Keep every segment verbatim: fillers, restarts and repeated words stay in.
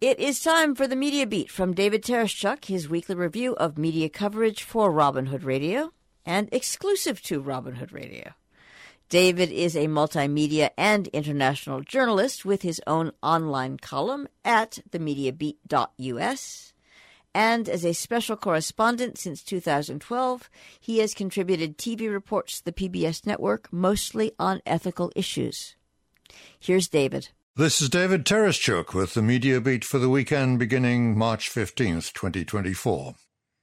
It is time for the Media Beat from David Tereshchuk, his weekly review of media coverage for Robin Hood Radio and exclusive to Robin Hood Radio. David is a multimedia and international journalist with his own online column at the media beat dot u s. And as a special correspondent since two thousand twelve, he has contributed T V reports to the P B S network, mostly on ethical issues. Here's David. This is David Tereshchuk with the Media Beat for the weekend beginning March fifteenth, twenty twenty-four.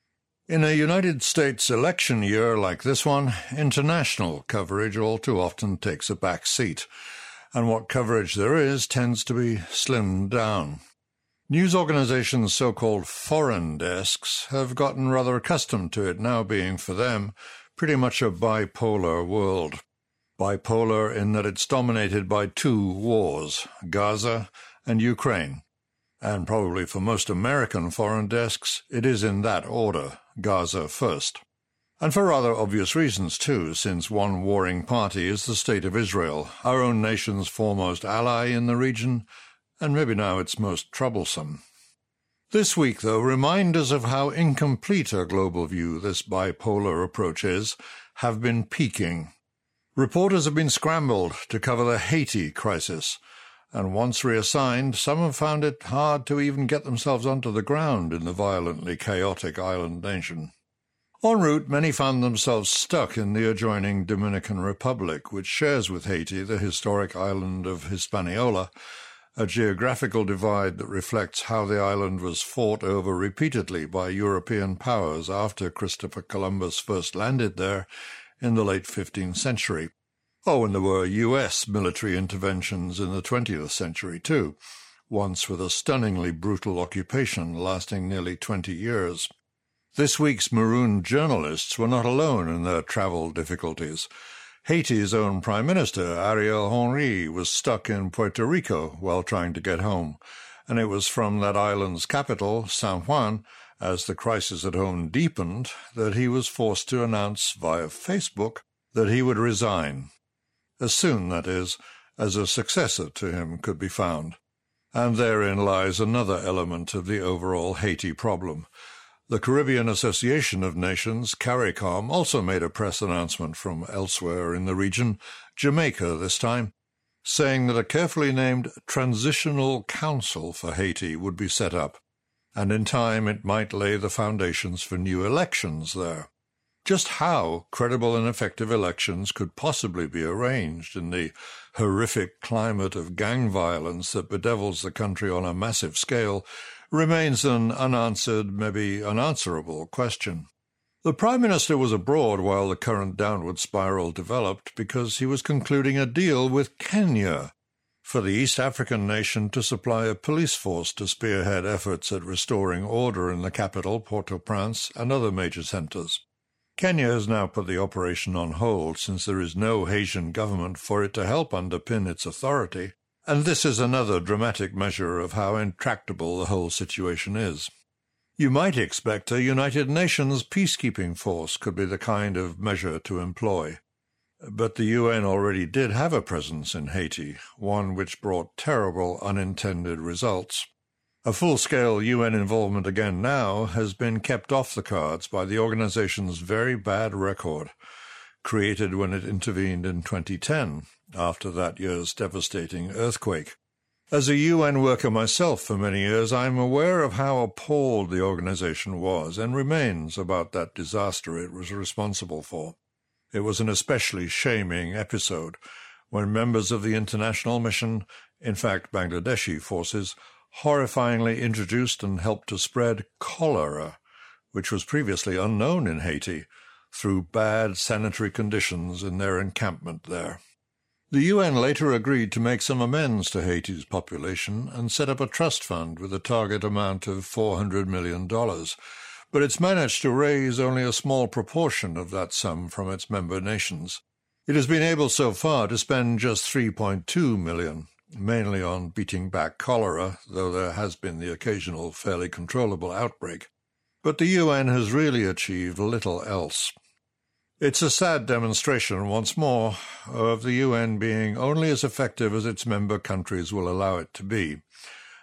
In a United States election year like this one, international coverage all too often takes a back seat, and what coverage there is tends to be slimmed down. News organizations' so-called foreign desks have gotten rather accustomed to it now being, for them, pretty much a bipolar world. Bipolar in that it's dominated by two wars, Gaza and Ukraine. And probably for most American foreign desks, it is in that order, Gaza first. And for rather obvious reasons, too, since one warring party is the State of Israel, our own nation's foremost ally in the region, and maybe now its most troublesome. This week, though, reminders of how incomplete a global view this bipolar approach is have been peaking. Reporters have been scrambled to cover the Haiti crisis, and once reassigned, some have found it hard to even get themselves onto the ground in the violently chaotic island nation. En route, many found themselves stuck in the adjoining Dominican Republic, which shares with Haiti the historic island of Hispaniola, a geographical divide that reflects how the island was fought over repeatedly by European powers after Christopher Columbus first landed there in the late fifteenth century. Oh, and there were U S military interventions in the twentieth century, too, once with a stunningly brutal occupation lasting nearly twenty years. This week's marooned journalists were not alone in their travel difficulties. Haiti's own Prime Minister, Ariel Henry, was stuck in Puerto Rico while trying to get home, and it was from that island's capital, San Juan, as the crisis at home deepened, that he was forced to announce via Facebook that he would resign. As soon, that is, as a successor to him could be found. And therein lies another element of the overall Haiti problem. The Caribbean Association of Nations, CARICOM, also made a press announcement from elsewhere in the region, Jamaica this time, saying that a carefully named Transitional Council for Haiti would be set up, and in time it might lay the foundations for new elections there. Just how credible and effective elections could possibly be arranged in the horrific climate of gang violence that bedevils the country on a massive scale remains an unanswered, maybe unanswerable question. The Prime Minister was abroad while the current downward spiral developed because he was concluding a deal with Kenya for the East African nation to supply a police force to spearhead efforts at restoring order in the capital, Port-au-Prince, and other major centres. Kenya has now put the operation on hold since there is no Haitian government for it to help underpin its authority, and this is another dramatic measure of how intractable the whole situation is. You might expect a United Nations peacekeeping force could be the kind of measure to employ. But the U N already did have a presence in Haiti, one which brought terrible unintended results. A full-scale U N involvement again now has been kept off the cards by the organization's very bad record, created when it intervened in twenty ten, after that year's devastating earthquake. As a U N worker myself for many years, I'm aware of how appalled the organization was and remains about that disaster it was responsible for. It was an especially shaming episode when members of the international mission, in fact Bangladeshi forces, horrifyingly introduced and helped to spread cholera, which was previously unknown in Haiti, through bad sanitary conditions in their encampment there. The U N later agreed to make some amends to Haiti's population and set up a trust fund with a target amount of four hundred million dollars, but it's managed to raise only a small proportion of that sum from its member nations. It has been able so far to spend just three point two million dollars, mainly on beating back cholera, though there has been the occasional fairly controllable outbreak. But the U N has really achieved little else. It's a sad demonstration, once more, of the U N being only as effective as its member countries will allow it to be,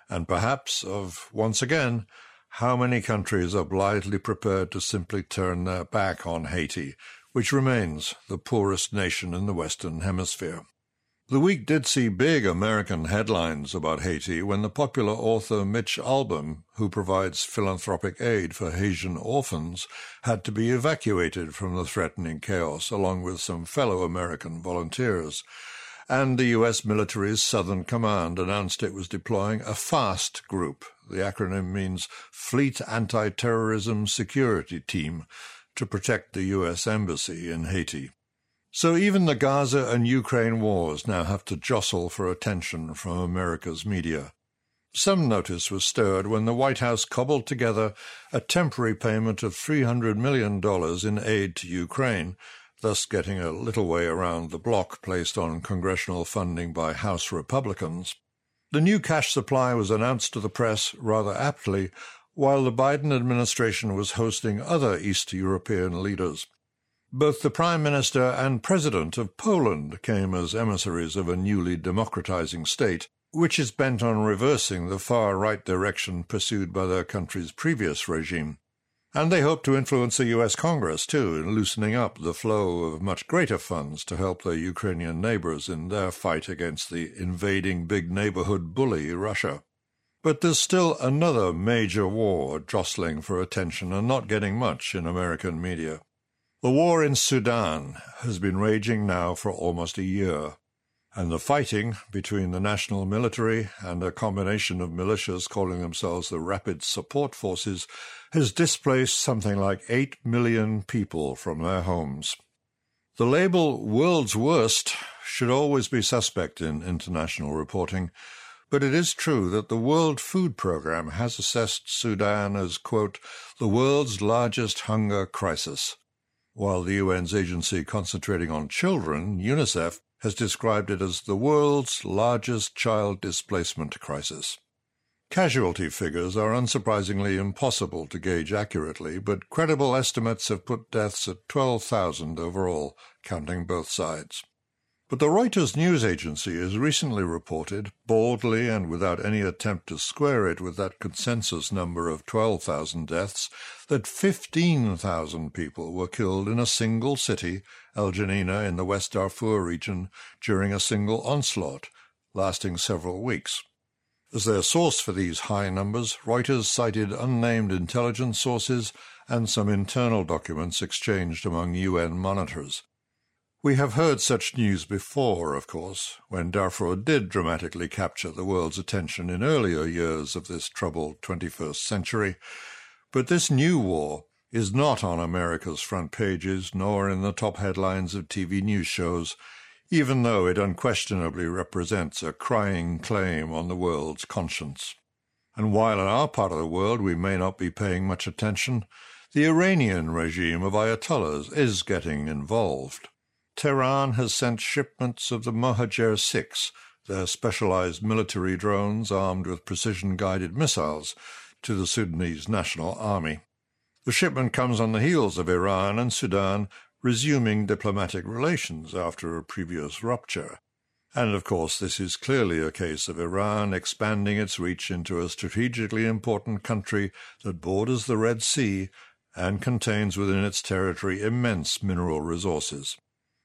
and perhaps of, once again, how many countries are blithely prepared to simply turn their back on Haiti, which remains the poorest nation in the Western Hemisphere. The week did see big American headlines about Haiti when the popular author Mitch Albom, who provides philanthropic aid for Haitian orphans, had to be evacuated from the threatening chaos along with some fellow American volunteers. And the U S military's Southern Command announced it was deploying a FAST group, the acronym means Fleet Anti-Terrorism Security Team, to protect the U S Embassy in Haiti. So even the Gaza and Ukraine wars now have to jostle for attention from America's media. Some notice was stirred when the White House cobbled together a temporary payment of three hundred million dollars in aid to Ukraine, thus getting a little way around the block placed on congressional funding by House Republicans. The new cash supply was announced to the press rather aptly while the Biden administration was hosting other East European leaders. Both the Prime Minister and President of Poland came as emissaries of a newly democratizing state, which is bent on reversing the far-right direction pursued by their country's previous regime. And they hope to influence the U S Congress, too, in loosening up the flow of much greater funds to help their Ukrainian neighbors in their fight against the invading big neighborhood bully, Russia. But there's still another major war jostling for attention and not getting much in American media. The war in Sudan has been raging now for almost a year, and the fighting between the national military and a combination of militias calling themselves the Rapid Support Forces has displaced something like eight million people from their homes. The label "World's Worst" should always be suspect in international reporting, but it is true that the World Food Programme has assessed Sudan as, quote, the world's largest hunger crisis, while the U N's agency concentrating on children, UNICEF, has described it as the world's largest child displacement crisis. Casualty figures are unsurprisingly impossible to gauge accurately, but credible estimates have put deaths at twelve thousand overall, counting both sides. But the Reuters news agency has recently reported, boldly and without any attempt to square it with that consensus number of twelve thousand deaths, that fifteen thousand people were killed in a single city, El Janina in the West Darfur region, during a single onslaught, lasting several weeks. As their source for these high numbers, Reuters cited unnamed intelligence sources and some internal documents exchanged among U N monitors. We have heard such news before, of course, when Darfur did dramatically capture the world's attention in earlier years of this troubled twenty-first century, but this new war is not on America's front pages nor in the top headlines of T V news shows, even though it unquestionably represents a crying claim on the world's conscience. And while in our part of the world we may not be paying much attention, the Iranian regime of Ayatollahs is getting involved. Tehran has sent shipments of the Mohajer six, their specialized military drones armed with precision-guided missiles, to the Sudanese National Army. The shipment comes on the heels of Iran and Sudan resuming diplomatic relations after a previous rupture. And, of course, this is clearly a case of Iran expanding its reach into a strategically important country that borders the Red Sea and contains within its territory immense mineral resources.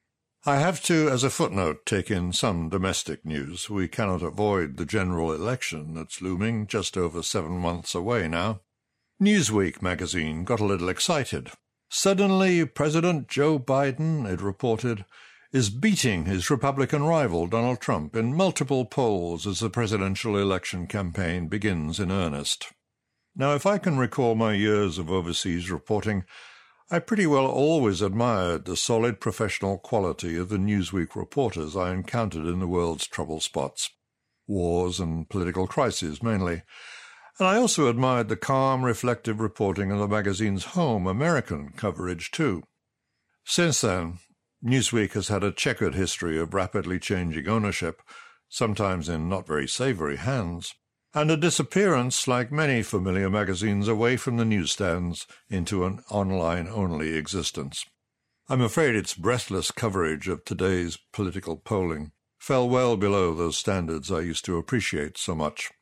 I have to, as a footnote, take in some domestic news. We cannot avoid the general election that's looming just over seven months away now. Newsweek magazine got a little excited. Suddenly, President Joe Biden, it reported, is beating his Republican rival Donald Trump in multiple polls as the presidential election campaign begins in earnest. Now, if I can recall my years of overseas reporting, I pretty well always admired the solid professional quality of the Newsweek reporters I encountered in the world's trouble spots, wars and political crises mainly, and I also admired the calm, reflective reporting of the magazine's home American coverage too. Since then, Newsweek has had a checkered history of rapidly changing ownership, sometimes in not very savory hands, and a disappearance, like many familiar magazines, away from the newsstands into an online-only existence. I'm afraid its breathless coverage of today's political polling fell well below those standards I used to appreciate so much.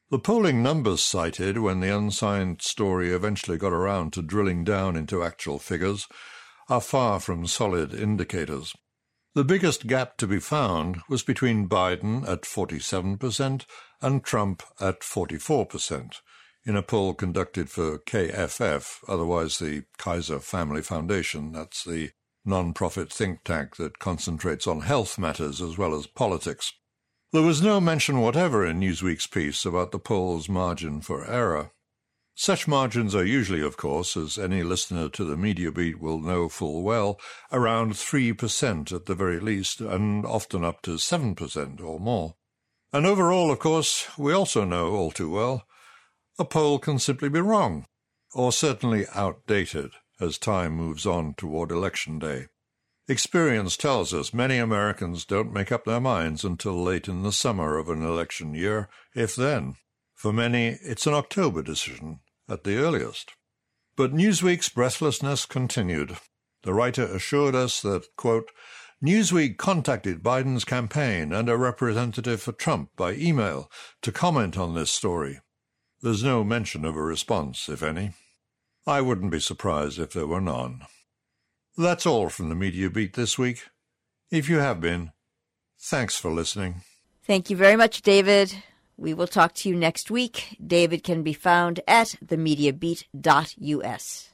The polling numbers cited when the unsigned story eventually got around to drilling down into actual figures are far from solid indicators. The biggest gap to be found was between Biden at forty-seven percent and Trump at forty-four percent, in a poll conducted for K F F, otherwise the Kaiser Family Foundation. That's the non-profit think tank that concentrates on health matters as well as politics. There was no mention whatever in Newsweek's piece about the poll's margin for error. Such margins are usually, of course, as any listener to the Media Beat will know full well, around three percent at the very least, and often up to seven percent or more. And overall, of course, we also know all too well, a poll can simply be wrong, or certainly outdated, as time moves on toward Election Day. Experience tells us many Americans don't make up their minds until late in the summer of an election year, if then. For many, it's an October decision, at the earliest. But Newsweek's breathlessness continued. The writer assured us that, quote, Newsweek contacted Biden's campaign and a representative for Trump by email to comment on this story. There's no mention of a response, if any. I wouldn't be surprised if there were none. That's all from the Media Beat this week. If you have been, thanks for listening. Thank you very much, David. We will talk to you next week. David can be found at the media beat dot U S.